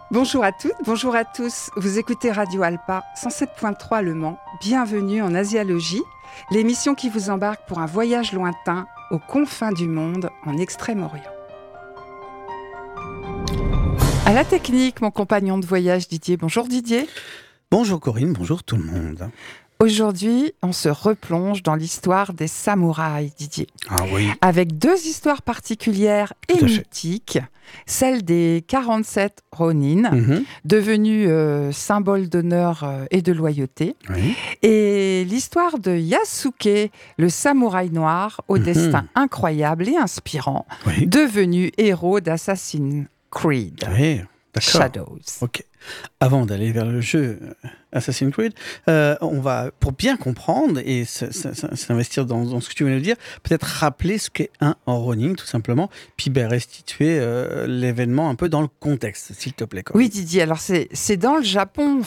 Bonjour à toutes, bonjour à tous. Vous écoutez Radio Alpa 107.3 Le Mans. Bienvenue en Asialogie, l'émission qui vous embarque pour un voyage lointain aux confins du monde en Extrême-Orient. À la technique, mon compagnon de voyage Didier. Bonjour Didier. Bonjour Corinne, bonjour tout le monde. Aujourd'hui, on se replonge dans l'histoire des samouraïs, Didier. Ah oui. Avec deux histoires particulières et mythiques. Celle des 47 Ronin, devenus symbole d'honneur et de loyauté. Oui. Et l'histoire de Yasuke, le samouraï noir au destin incroyable et inspirant, devenu héros d'Assassin's Creed. Oui, d'accord. Shadows. Ok. Avant d'aller vers le jeu Assassin's Creed, on va, pour bien comprendre et s'investir dans ce que tu viens de dire, peut-être rappeler ce qu'est un Ronin, tout simplement, puis restituer l'événement un peu dans le contexte, s'il te plaît. Oui, Didier, alors c'est dans le Japon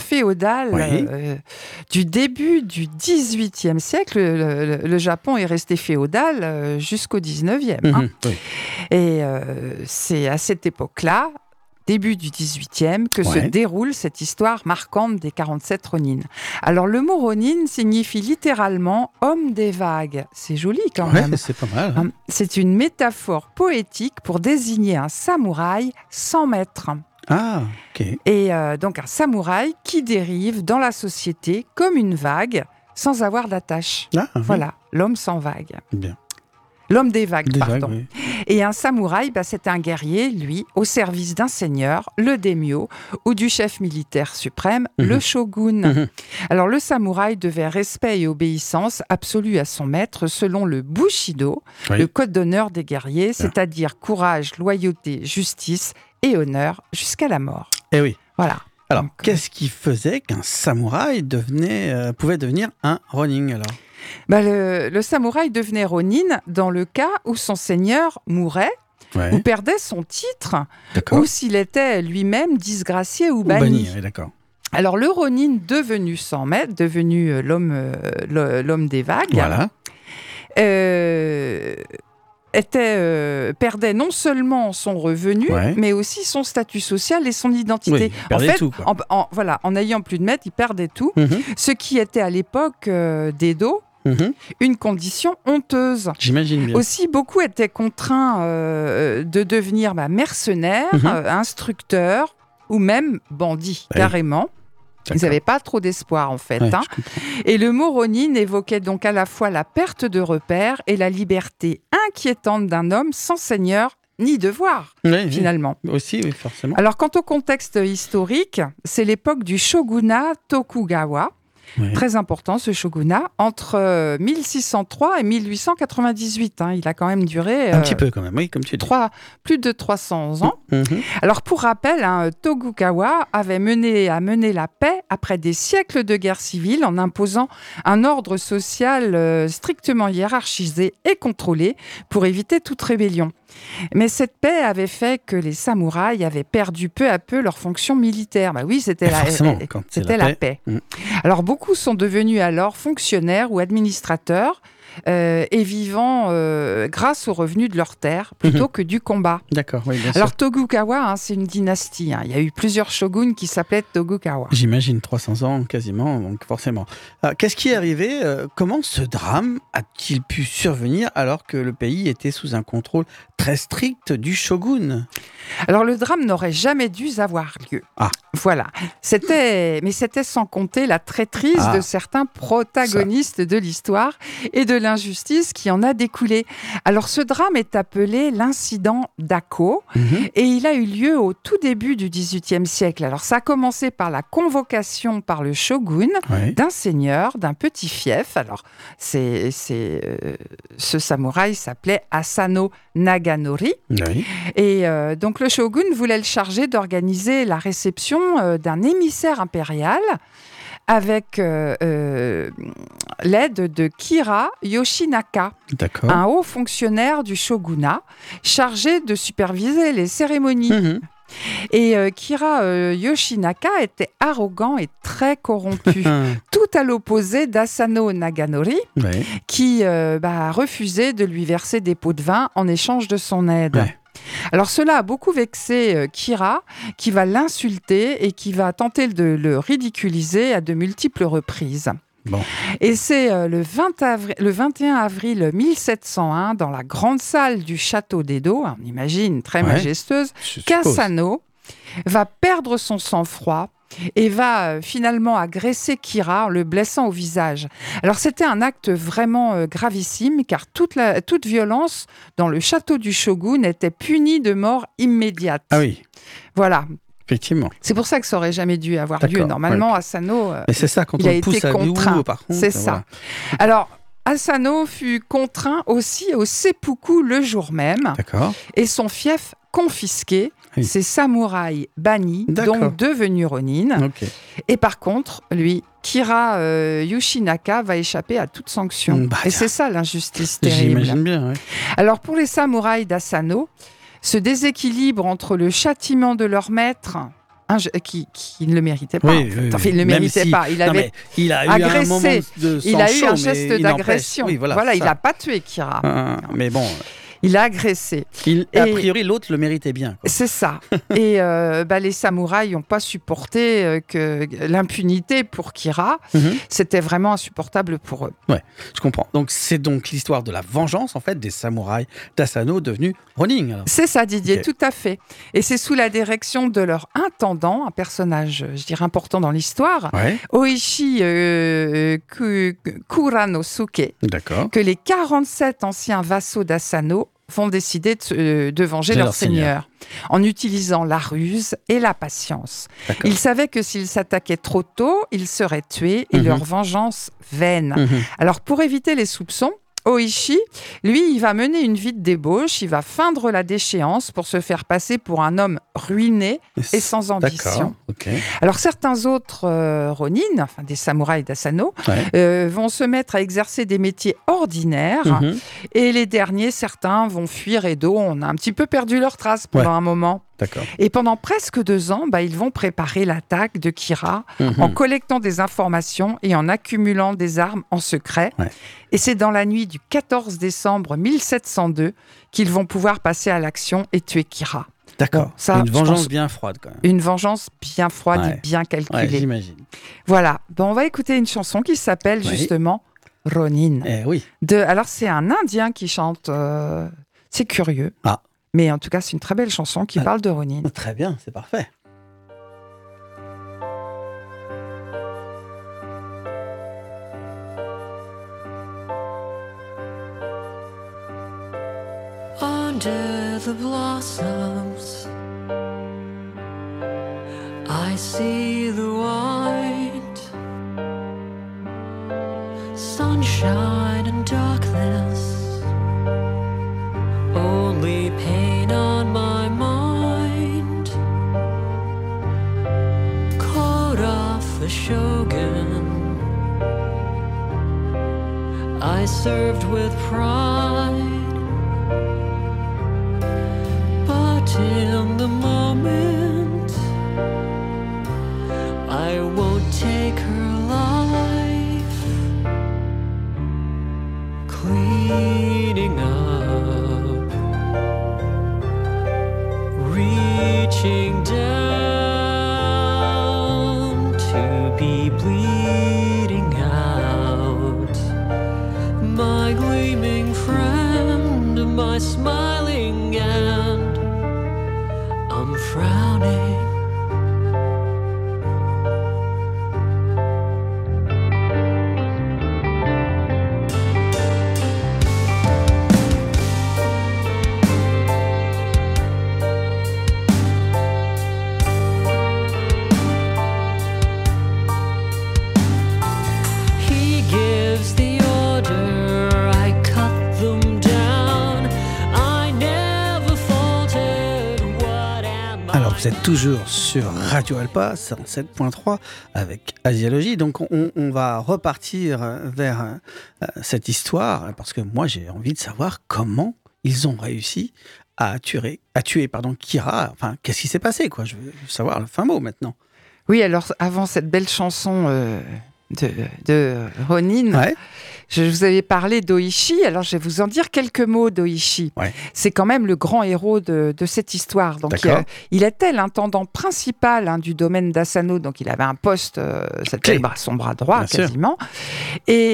féodal du début du XVIIIe siècle. Le Japon est resté féodal jusqu'au XIXe. Oui. Et c'est à cette époque-là, début du XVIIIe, que se déroule cette histoire marquante des 47 Ronin. Alors, le mot Ronin signifie littéralement « homme des vagues ». C'est joli quand même. C'est pas mal. Hein. C'est une métaphore poétique pour désigner un samouraï sans maître. Ah, ok. Et donc, un samouraï qui dérive dans la société comme une vague sans avoir d'attache. Ah, voilà, l'homme sans vague. Bien. L'homme des vagues, pardon. Oui. Et un samouraï, c'est un guerrier, lui, au service d'un seigneur, le daimyo, ou du chef militaire suprême, le shogun. Alors, le samouraï devait respect et obéissance absolue à son maître selon le Bushido, le code d'honneur des guerriers, c'est-à-dire courage, loyauté, justice et honneur jusqu'à la mort. Eh oui. Voilà. Alors, qu'est-ce qui faisait qu'un samouraï pouvait devenir un Ronin, alors ? Le samouraï devenait Ronin dans le cas où son seigneur mourait ou perdait son titre, ou s'il était lui-même disgracié ou banni. D'accord. Alors le Ronin devenu sans maître, devenu l'homme des vagues, perdait non seulement son revenu, mais aussi son statut social et son identité. Oui, il perdait tout, quoi. En n'ayant plus de maître, il perdait tout, ce qui était à l'époque d'Edo une condition honteuse. J'imagine bien. Aussi, beaucoup étaient contraints de devenir mercenaires, instructeurs ou même bandits, carrément. Ils n'avaient pas trop d'espoir, en fait. Et le mot Ronin évoquait donc à la fois la perte de repères et la liberté inquiétante d'un homme sans seigneur ni devoir, finalement. Aussi, oui, forcément. Alors, quant au contexte historique, c'est l'époque du shogunat Tokugawa. Très important, ce shogunat, entre 1603 et 1898. Il a quand même duré... un petit peu quand même, oui, comme tu dis. Plus de 300 ans. Alors, pour rappel, Tokugawa avait mené la paix après des siècles de guerre civile en imposant un ordre social strictement hiérarchisé et contrôlé pour éviter toute rébellion. Mais cette paix avait fait que les samouraïs avaient perdu peu à peu leur fonction militaire. Oui, c'était la paix. Alors, beaucoup sont devenus alors fonctionnaires ou administrateurs et vivant grâce aux revenus de leurs terres plutôt que du combat. D'accord, oui, bien sûr. Alors, Tokugawa, c'est une dynastie. Il y a eu plusieurs shoguns qui s'appelaient Tokugawa. J'imagine 300 ans quasiment, donc forcément. Qu'est-ce qui est arrivé comment ce drame a-t-il pu survenir alors que le pays était sous un contrôle très strict du shogun ? Alors, le drame n'aurait jamais dû avoir lieu. Voilà. Mais c'était sans compter la traîtrise de certains protagonistes de l'histoire et de l'injustice qui en a découlé. Alors, ce drame est appelé l'incident d'Ako et il a eu lieu au tout début du XVIIIe siècle. Alors, ça a commencé par la convocation par le shogun d'un seigneur, d'un petit fief. Alors, ce samouraï s'appelait Asano Naganori. Et donc, le shogun voulait le charger d'organiser la réception d'un émissaire impérial avec l'aide de Kira Yoshinaka, un haut fonctionnaire du shogunat chargé de superviser les cérémonies. Et Kira Yoshinaka était arrogant et très corrompu, tout à l'opposé d'Asano Naganori, qui refusait de lui verser des pots de vin en échange de son aide. Alors cela a beaucoup vexé Kira, qui va l'insulter et qui va tenter de le ridiculiser à de multiples reprises. Bon. Et c'est le 21 avril 1701, dans la grande salle du château d'Edo, on imagine très majestueuse, qu'Asano va perdre son sang-froid et va finalement agresser Kira en le blessant au visage. Alors c'était un acte vraiment gravissime, car toute violence dans le château du shogun était punie de mort immédiate. Ah oui. Voilà. Effectivement. C'est pour ça que ça aurait jamais dû avoir lieu. Normalement, Asano, mais c'est ça, quand il on a le pousse été à contraint. bout, par contre. C'est ça. Alors, Asano fut contraint aussi au seppuku le jour même. D'accord. Et son fief confisqué, ses samouraïs bannis, donc devenus ronin. Okay. Et par contre, lui, Kira Yoshinaka va échapper à toute sanction. Et c'est ça l'injustice terrible. J'imagine bien, oui. Alors, pour les samouraïs d'Asano, ce déséquilibre entre le châtiment de leur maître, qui ne le méritait pas. Oui, Enfin, il ne le méritait pas. Il avait agressé. Un moment de il a eu un geste d'agression. Oui, voilà, il n'a pas tué Kira. Mais bon. Il a agressé. A priori, l'autre le méritait bien. Quoi. C'est ça. Et les samouraïs n'ont pas supporté que l'impunité pour Kira. C'était vraiment insupportable pour eux. Ouais, je comprends. Donc, c'est donc l'histoire de la vengeance, en fait, des samouraïs d'Asano devenus ronin. Alors. C'est ça, Didier, tout à fait. Et c'est sous la direction de leur intendant, un personnage, je dirais, important dans l'histoire, Oishi Kuranosuke, que les 47 anciens vassaux d'Asano vont décider de venger leur seigneur en utilisant la ruse et la patience. Ils savaient que s'ils s'attaquaient trop tôt, ils seraient tués et leur vengeance vaine. Alors, pour éviter les soupçons, Oishi, lui, il va mener une vie de débauche, il va feindre la déchéance pour se faire passer pour un homme ruiné et sans ambition. Alors certains autres ronin, enfin des samouraïs d'Asano, vont se mettre à exercer des métiers ordinaires et les derniers, certains vont fuir Edo. On a un petit peu perdu leur trace pendant un moment. Et pendant presque 2 ans, ils vont préparer l'attaque de Kira en collectant des informations et en accumulant des armes en secret. Et c'est dans la nuit du 14 décembre 1702 qu'ils vont pouvoir passer à l'action et tuer Kira. D'accord. Ça, une vengeance bien froide, quand même. Une vengeance bien froide et bien calculée. J'imagine. Voilà. On va écouter une chanson qui s'appelle justement Ronin. Alors, c'est un Indien qui chante. C'est curieux. Mais en tout cas, c'est une très belle chanson qui parle de Ronin. Très bien, c'est parfait. Under the blossoms, I see the white sunshine and darkness. Only pain on my mind. Coat off the shogun I served with pride. But in the moment I won't take her life. Cleaning up, reaching down to be bleeding out. My gleaming friend, my smiling end, I'm frowning. Vous êtes toujours sur Radio Alpa 107.3 avec Asialogie. Donc on va repartir vers cette histoire parce que moi j'ai envie de savoir comment ils ont réussi à tuer Kira. Enfin, qu'est-ce qui s'est passé, quoi. Je veux savoir le fin mot maintenant. Oui, alors avant cette belle chanson de Ronin, Je vous avais parlé d'Oishi, alors je vais vous en dire quelques mots d'Oishi. Ouais. C'est quand même le grand héros de cette histoire. Donc, il était l'intendant principal du domaine d'Asano, donc il avait un poste, c'était son bras droit quasiment. Et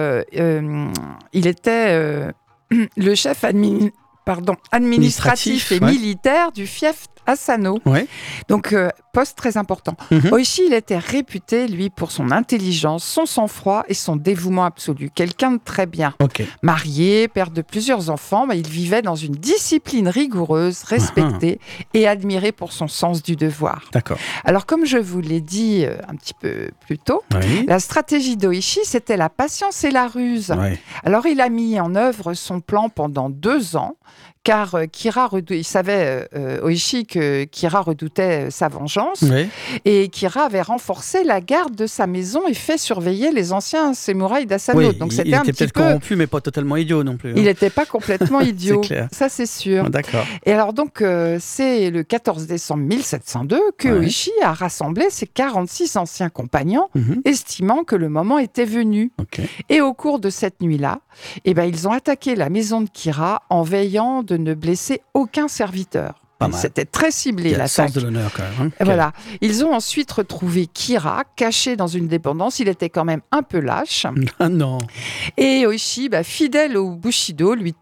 il était le chef administratif et militaire du fief Asano. Ouais. Donc, poste très important. Oishi, il était réputé, lui, pour son intelligence, son sang-froid et son dévouement absolu. Quelqu'un de très bien. Marié, père de plusieurs enfants, il vivait dans une discipline rigoureuse, respectée et admiré pour son sens du devoir. D'accord. Alors, comme je vous l'ai dit un petit peu plus tôt, la stratégie d'Oishi, c'était la patience et la ruse. Alors, il a mis en œuvre son plan pendant 2 ans, car il savait, Oishi, que Kira redoutait sa vengeance, et Kira avait renforcé la garde de sa maison et fait surveiller les anciens samouraïs d'Asano. Donc il était peut-être corrompu, mais pas totalement idiot non plus. Il n'était pas complètement idiot, c'est ça c'est sûr. D'accord. Et alors donc, c'est le 14 décembre 1702 que Oishi a rassemblé ses 46 anciens compagnons, estimant que le moment était venu. Et au cours de cette nuit-là, ils ont attaqué la maison de Kira en veillant de ne blesser aucun serviteur. C'était très ciblé, l'attaque. Sens de l'honneur, quand même. Voilà. Ils ont ensuite retrouvé Kira, caché dans une dépendance. Il était quand même un peu lâche. Ah non. Et Oishi, fidèle au Bushido, lui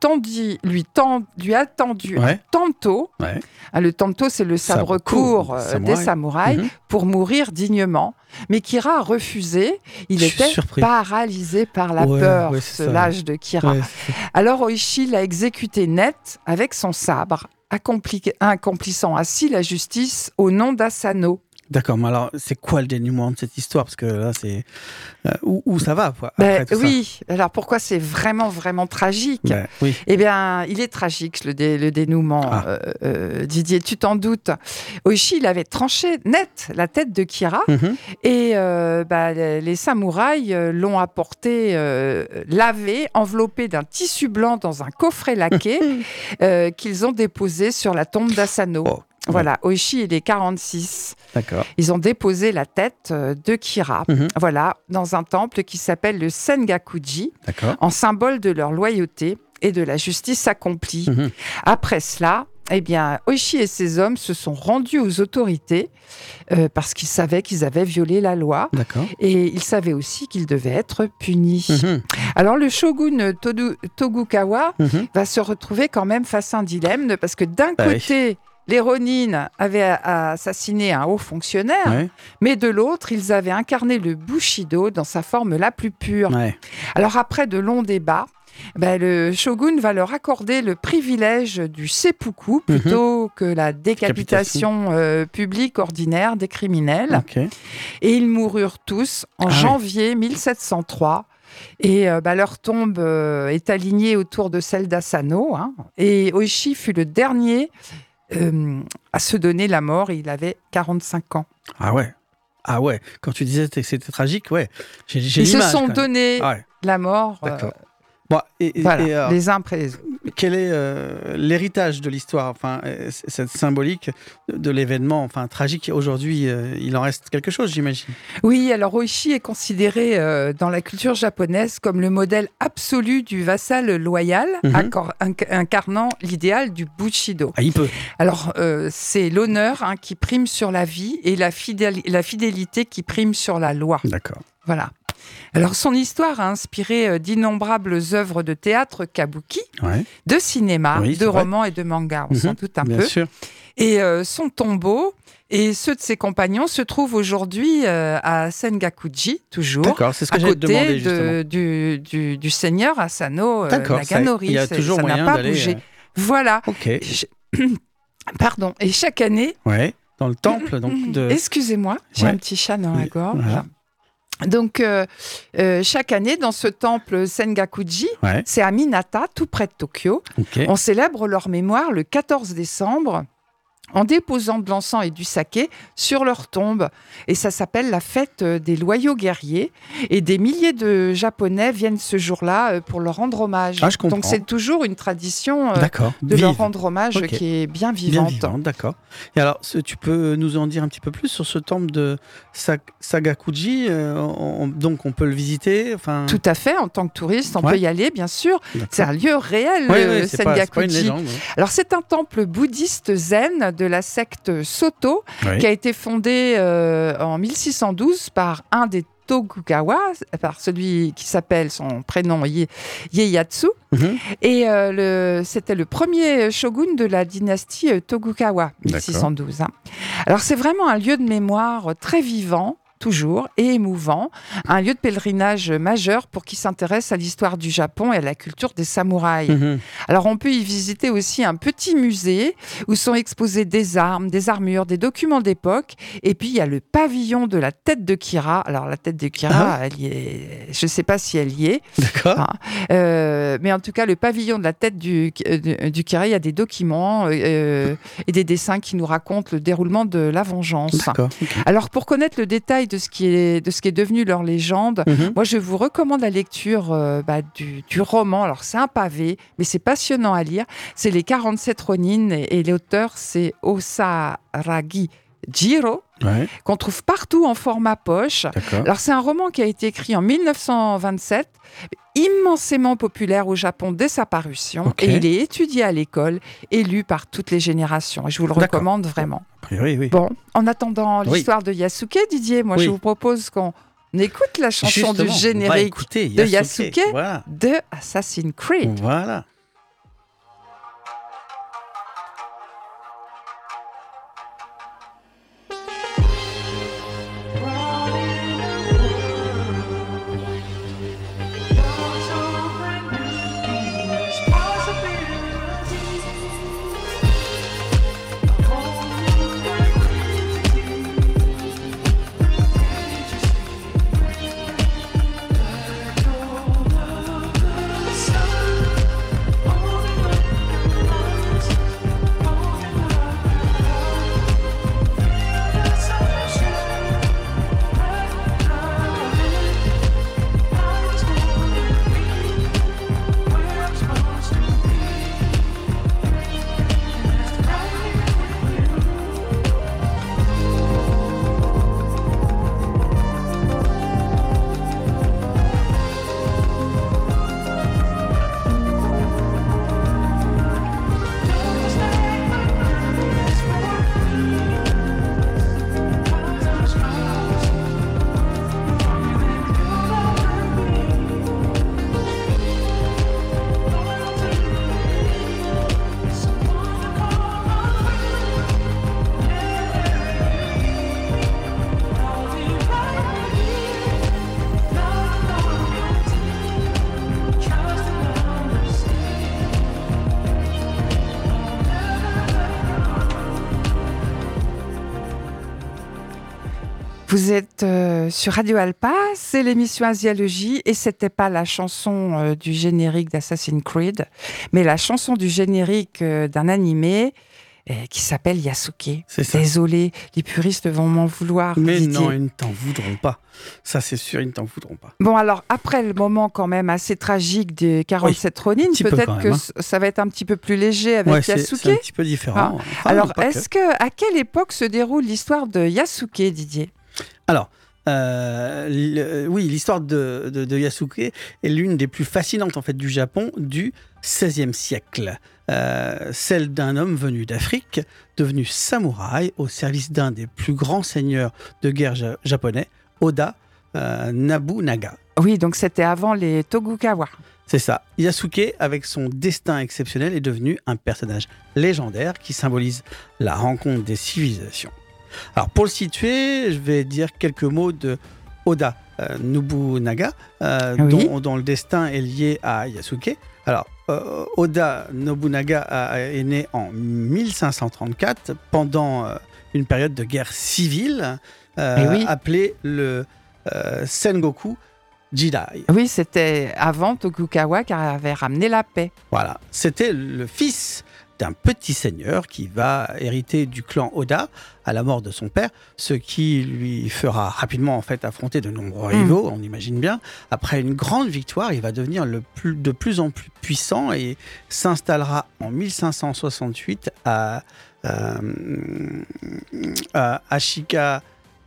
a tendu un tanto. Le tanto, c'est le sabre court des samouraïs, pour mourir dignement. Mais Kira a refusé. Il était paralysé par la peur, lâche de Kira. Alors Oishi l'a exécuté net avec son sabre, accomplissant ainsi la justice au nom d'Asano. D'accord, mais alors c'est quoi le dénouement de cette histoire? Parce que là, c'est où ça va après tout ça. Alors pourquoi c'est vraiment, vraiment tragique? Eh bien, il est tragique, le dénouement, Didier, tu t'en doutes. Oishi, il avait tranché net la tête de Kira, et les samouraïs l'ont apporté lavé, enveloppé d'un tissu blanc dans un coffret laqué qu'ils ont déposé sur la tombe d'Asano. Voilà, Oishi, il est 46. D'accord. Ils ont déposé la tête de Kira, dans un temple qui s'appelle le Sengakuji, en symbole de leur loyauté et de la justice accomplie. Après cela, Oishi et ses hommes se sont rendus aux autorités parce qu'ils savaient qu'ils avaient violé la loi. Et ils savaient aussi qu'ils devaient être punis. Alors, le shogun Tokugawa va se retrouver quand même face à un dilemme, parce que d'un côté, les Ronin avaient assassiné un haut fonctionnaire, mais de l'autre, ils avaient incarné le Bushido dans sa forme la plus pure. Alors, après de longs débats, le shogun va leur accorder le privilège du seppuku plutôt que la décapitation publique ordinaire des criminels. Et ils moururent tous en janvier 1703. Et leur tombe est alignée autour de celle d'Asano. Et Oishi fut le dernier à se donner la mort. Il avait 45 ans. Ah ouais. Quand tu disais que c'était tragique, j'ai Ils se sont donné la mort. D'accord. Les uns après les autres. Quel est l'héritage de l'histoire, cette symbolique de l'événement, tragique aujourd'hui, il en reste quelque chose, j'imagine. Oui, alors Oishi est considéré dans la culture japonaise comme le modèle absolu du vassal loyal, incarnant l'idéal du Bushido. Il peut. Alors, c'est l'honneur qui prime sur la vie et la fidélité qui prime sur la loi. D'accord. Voilà. Alors, son histoire a inspiré d'innombrables œuvres de théâtre kabuki, de cinéma, de romans et de mangas, on s'en doute un peu. Sûr. Et son tombeau et ceux de ses compagnons se trouvent aujourd'hui à Sengakuji, toujours, d'accord, c'est ce que à j'allais te demander, côté du seigneur Asano Naganori. Il y a toujours moyen n'a pas d'aller... bougé. Voilà. Pardon. Et chaque année... dans le temple de... Excusez-moi, j'ai un petit chat dans la gorge. Voilà. Donc, chaque année, dans ce temple Sengakuji, c'est à Minata, tout près de Tokyo, on célèbre leur mémoire le 14 décembre en déposant de l'encens et du saké sur leur tombe. Et ça s'appelle la fête des loyaux guerriers. Et des milliers de Japonais viennent ce jour-là pour leur rendre hommage. Ah, je comprends. Donc c'est toujours une tradition de Vive. leur rendre hommage Ok. qui est bien Bien vivante. vivante, d'accord. Et alors, tu peux nous en dire un petit peu plus sur ce temple de Sagakuji donc on peut le visiter, enfin... Tout à fait, en tant que touriste, on Ouais. peut y aller, bien sûr. D'accord. C'est un lieu réel, Oui, le c'est pas une Sengakuji. légende. Alors, c'est un temple bouddhiste zen de la secte Soto Oui. qui a été fondé en 1612 par un des Tokugawa, par celui qui s'appelle son prénom Ieyasu. Mhm. Et c'était le premier shogun de la dynastie Tokugawa, 1612. Hein. Alors, c'est vraiment un lieu de mémoire très vivant, toujours, et émouvant. Un lieu de pèlerinage majeur pour qui s'intéresse à l'histoire du Japon et à la culture des samouraïs. Mhm. Alors, on peut y visiter aussi un petit musée où sont exposées des armes, des armures, des documents d'époque. Et puis, il y a le pavillon de la tête de Kira. Alors, la tête de Kira, elle y est... je ne sais pas si elle y est. D'accord. Mais en tout cas, le pavillon de la tête du Kira, il y a des documents et des dessins qui nous racontent le déroulement de la vengeance. D'accord. Ok. Alors, pour connaître le détail de ce qui est devenu leur légende, Mhm. moi, je vous recommande la lecture du roman. Alors, c'est un pavé, mais c'est passionnant à lire. C'est Les 47 Ronin et l'auteur, c'est Osaragi Jiro, Ouais, qu'on trouve partout en format poche. d'accord. Alors, c'est un roman qui a été écrit en 1927, immensément populaire au Japon dès sa parution, Ok. et il est étudié à l'école et lu par toutes les générations. Et je vous le D'accord. recommande vraiment. A priori, oui. Bon, en attendant Oui. l'histoire de Yasuke, Didier, moi Oui. je vous propose qu'on écoute la chanson Justement, du on va générique écouter de Yasuke Voilà. de Assassin's Creed. Voilà. Vous êtes sur Radio Alpa, c'est l'émission Asialogie et c'était pas la chanson du générique d'Assassin's Creed, mais la chanson du générique d'un animé qui s'appelle Yasuke. C'est ça. Désolé, les puristes vont m'en vouloir. Mais Didier. non, ils ne t'en voudront pas. Ça, c'est sûr, ils ne t'en voudront pas. Bon, alors, après le moment quand même assez tragique des 47 Ronin, petit peu peut-être quand que même, ça va être un petit peu plus léger avec Ouais, Yasuke. c'est un petit peu différent. Enfin, Alors, non, pas que. à quelle époque se déroule l'histoire de Yasuke, Didier? Alors, oui, l'histoire de Yasuke est l'une des plus fascinantes en fait du Japon du XVIe siècle. Celle d'un homme venu d'Afrique, devenu samouraï au service d'un des plus grands seigneurs de guerre japonais, Oda Nobunaga. Oui, donc c'était avant les Tokugawa. C'est ça. Yasuke, avec son destin exceptionnel, est devenu un personnage légendaire qui symbolise la rencontre des civilisations. Alors, pour le situer, je vais dire quelques mots de Oda Nobunaga, Oui. dont le destin est lié à Yasuke. Alors, Oda Nobunaga est né en 1534 pendant une période de guerre civile oui. appelée le Sengoku Jidai. Oui, c'était avant Tokugawa qui avait ramené la paix. Voilà, c'était le fils d'un petit seigneur qui va hériter du clan Oda à la mort de son père, ce qui lui fera rapidement en fait affronter de nombreux rivaux, on imagine bien. Après une grande victoire, il va devenir de plus en plus puissant et s'installera en 1568 à Ashikaga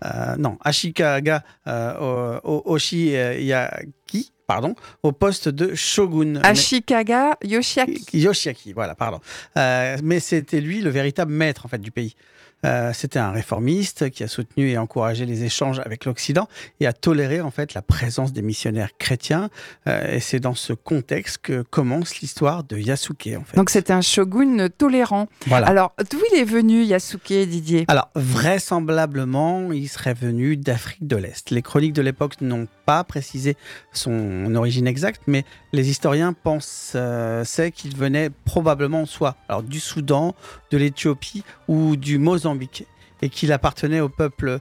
Oshiyaki, au poste de shogun. Ashikaga Yoshiaki. Voilà, pardon. Mais c'était lui le véritable maître en fait du pays. C'était un réformiste qui a soutenu et encouragé les échanges avec l'Occident et a toléré en fait la présence des missionnaires chrétiens. Et c'est dans ce contexte que commence l'histoire de Yasuke en fait. Donc c'était un shogun tolérant. Voilà. Alors d'où il est venu Yasuke, Didier ? Alors vraisemblablement, il serait venu d'Afrique de l'Est. Les chroniques de l'époque n'ont pas précisé son origine exacte, mais les historiens pensaient qu'il venait probablement soit du Soudan, de l'Éthiopie ou du Mozambique, et qu'il appartenait au peuple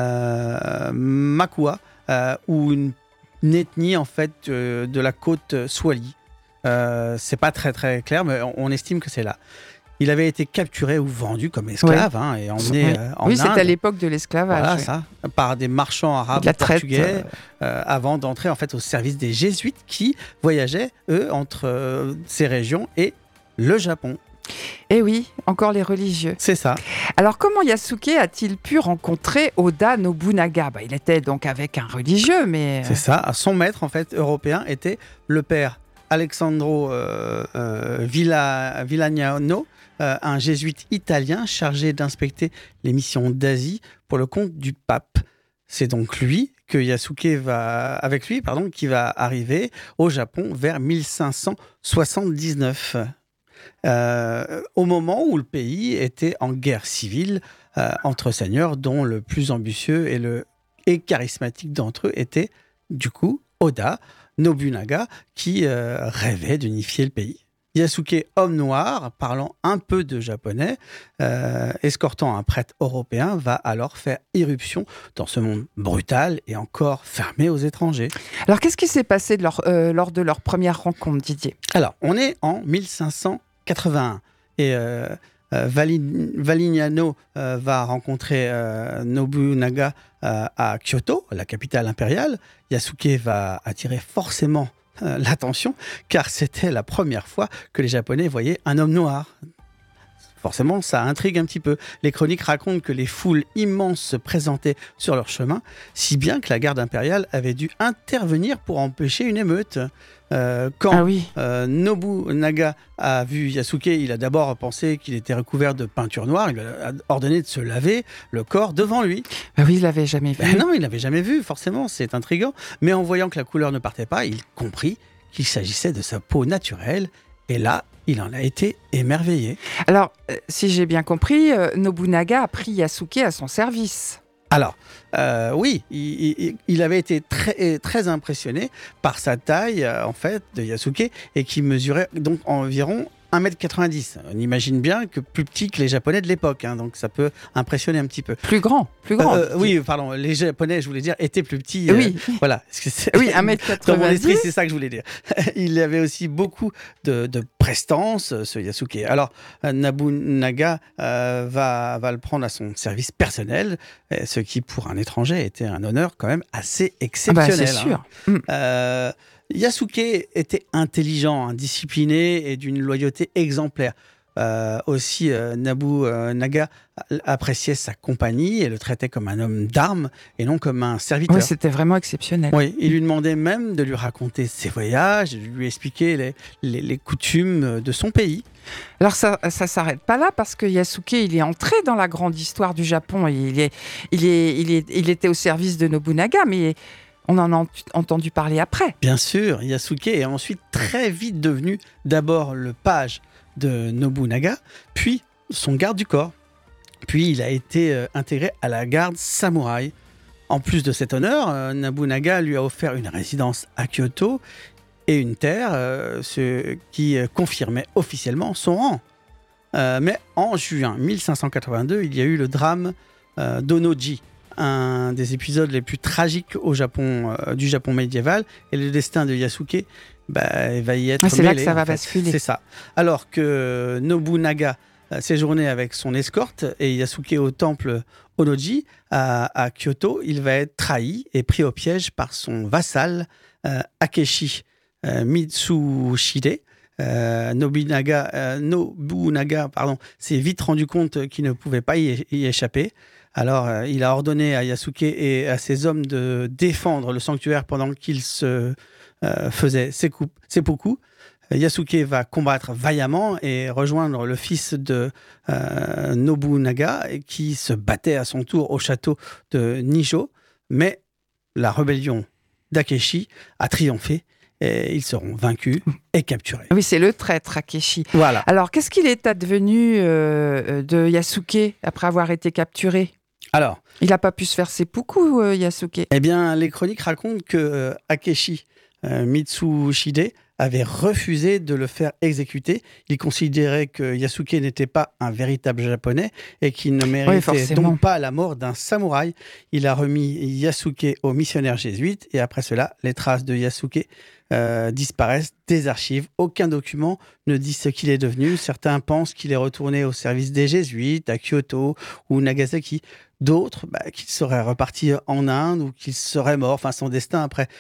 Makua, ou une ethnie en fait de la côte Swahili. C'est pas très très clair, mais on estime que c'est là. Il avait été capturé ou vendu comme esclave et emmené en Inde. Oui, c'était à l'époque de l'esclavage. Voilà, ça, par des marchands arabes portugais, avant d'entrer en fait au service des jésuites qui voyageaient, eux, entre ces régions et le Japon. Eh oui, encore les religieux. C'est ça. Alors comment Yasuke a-t-il pu rencontrer Oda Nobunaga ? Il était donc avec un religieux, mais... C'est ça. Son maître, en fait, européen, était le père Alessandro Villagnano, un jésuite italien chargé d'inspecter les missions d'Asie pour le compte du pape. C'est donc lui que Yasuke qui va arriver au Japon vers 1579. Au moment où le pays était en guerre civile entre seigneurs, dont le plus ambitieux et charismatique d'entre eux était, du coup, Oda Nobunaga, qui rêvait d'unifier le pays. Yasuke, homme noir, parlant un peu de japonais, escortant un prêtre européen, va alors faire irruption dans ce monde brutal et encore fermé aux étrangers. Alors, qu'est-ce qui s'est passé lors de leur première rencontre, Didier ? Alors, on est en 1581 et Valignano va rencontrer Nobunaga à Kyoto, la capitale impériale. Yasuke va attirer forcément l'attention, car c'était la première fois que les Japonais voyaient un homme noir. Forcément, ça intrigue un petit peu. Les chroniques racontent que les foules immenses se présentaient sur leur chemin, si bien que la garde impériale avait dû intervenir pour empêcher une émeute. Quand Nobunaga a vu Yasuke, il a d'abord pensé qu'il était recouvert de peinture noire. Il lui a ordonné de se laver le corps devant lui. Oui, il l'avait jamais vu. Non, il l'avait jamais vu, forcément, c'est intriguant. Mais en voyant que la couleur ne partait pas, il comprit qu'il s'agissait de sa peau naturelle. Et là, il en a été émerveillé. Alors, si j'ai bien compris, Nobunaga a pris Yasuke à son service. Alors, oui, il avait été très, très impressionné par sa taille, en fait, de Yasuke, et qui mesurait donc environ 1m90. On imagine bien que plus petit que les Japonais de l'époque, donc ça peut impressionner un petit peu. Plus grand. Oui, pardon, les Japonais, je voulais dire, étaient plus petits. Oui. Voilà. Oui, 1m90. Dans mon esprit, c'est ça que je voulais dire. Il avait aussi beaucoup de prestance, ce Yasuke. Alors, Nobunaga va le prendre à son service personnel, ce qui, pour un étranger, était un honneur quand même assez exceptionnel. C'est sûr. Yasuke était intelligent, discipliné et d'une loyauté exemplaire. Aussi, Nobunaga appréciait sa compagnie et le traitait comme un homme d'armes et non comme un serviteur. Oui, c'était vraiment exceptionnel. Oui, il lui demandait même de lui raconter ses voyages, de lui expliquer les coutumes de son pays. Alors ça s'arrête pas là parce que Yasuke, il est entré dans la grande histoire du Japon. Il était au service de Nobunaga, mais on en a entendu parler après. Bien sûr, Yasuke est ensuite très vite devenu d'abord le page de Nobunaga, puis son garde du corps. Puis il a été intégré à la garde samouraï. En plus de cet honneur, Nobunaga lui a offert une résidence à Kyoto et une terre, ce qui confirmait officiellement son rang. Mais en juin 1582, il y a eu le drame d'Onoji, un des épisodes les plus tragiques au Japon, du Japon médiéval, et le destin de Yasuke il va y être c'est là que mêlé, ça va en fait. basculer. C'est ça. Alors que Nobunaga séjournait avec son escorte et Yasuke au temple Onoji à Kyoto, il va être trahi et pris au piège par son vassal Akeshi Mitsushide. Nobunaga s'est vite rendu compte qu'il ne pouvait pas y échapper. Alors, il a ordonné à Yasuke et à ses hommes de défendre le sanctuaire pendant qu'il se faisait seppuku. Yasuke va combattre vaillamment et rejoindre le fils de Nobunaga qui se battait à son tour au château de Nijo. Mais la rébellion d'Akeshi a triomphé et ils seront vaincus et capturés. Oui, c'est le traître Akeshi. Voilà. Alors, qu'est-ce qu'il est advenu de Yasuke après avoir été capturé ? Alors, il n'a pas pu se faire seppuku, Yasuke. Eh bien, les chroniques racontent que Akeshi Mitsushide avait refusé de le faire exécuter. Il considérait que Yasuke n'était pas un véritable japonais et qu'il ne méritait donc pas la mort d'un samouraï. Il a remis Yasuke aux missionnaires jésuites et après cela, les traces de Yasuke disparaissent des archives. Aucun document ne dit ce qu'il est devenu. Certains pensent qu'il est retourné au service des jésuites à Kyoto ou Nagasaki. D'autres, qu'il serait reparti en Inde ou qu'il serait mort. Enfin, son destin après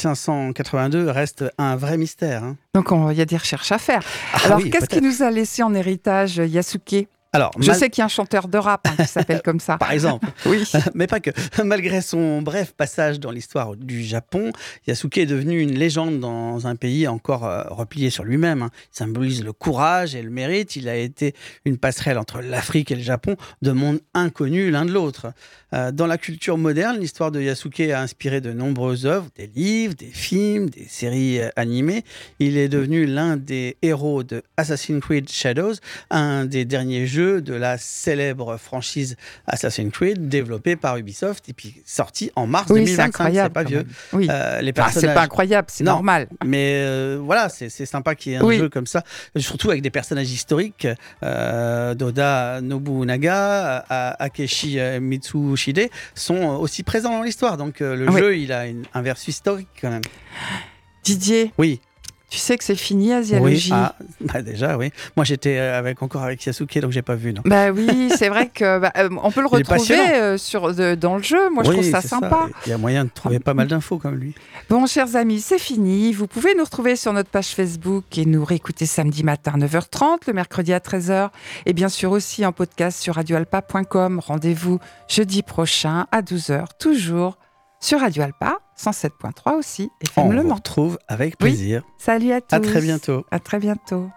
1582 reste un vrai mystère. Hein. Donc, il y a des recherches à faire. Alors, qu'est-ce qu'il nous a laissé en héritage, Yasuke ? Alors, je sais qu'il y a un chanteur de rap qui s'appelle comme ça. Par exemple. Oui. Mais pas que. Malgré son bref passage dans l'histoire du Japon, Yasuke est devenu une légende dans un pays encore replié sur lui-même. Hein. Il symbolise le courage et le mérite. Il a été une passerelle entre l'Afrique et le Japon, deux mondes inconnus l'un de l'autre. Dans la culture moderne, l'histoire de Yasuke a inspiré de nombreuses œuvres, des livres, des films, des séries animées. Il est devenu l'un des héros de Assassin's Creed Shadows, un des derniers jeux de la célèbre franchise Assassin's Creed développée par Ubisoft et puis sorti en mars 2025. C'est pas vieux. Oui. Les personnages... c'est pas incroyable, c'est normal. Mais voilà, c'est sympa qu'il y ait un jeu comme ça, surtout avec des personnages historiques. Oda Nobunaga, Akeshi Mitsushide sont aussi présents dans l'histoire. Donc le jeu, il a un versus historique quand même. Didier. Oui. Tu sais que c'est fini, Asialogie. Oui, déjà, oui. Moi, j'étais encore avec Yasuke, donc j'ai pas vu, non. Oui, c'est vrai que on peut le retrouver dans le jeu. Moi, je trouve ça sympa. Il y a moyen de trouver pas mal d'infos comme lui. Bon, chers amis, c'est fini. Vous pouvez nous retrouver sur notre page Facebook et nous réécouter samedi matin à 9h30, le mercredi à 13h, et bien sûr aussi en podcast sur radioalpa.com. Rendez-vous jeudi prochain à 12h, toujours sur Radio Alpa, 107.3 aussi, FM Le Mans. On vous retrouve avec plaisir. Oui. Salut à tous. À très bientôt. À très bientôt.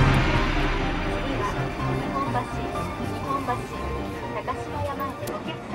Takashima Yamaへお客様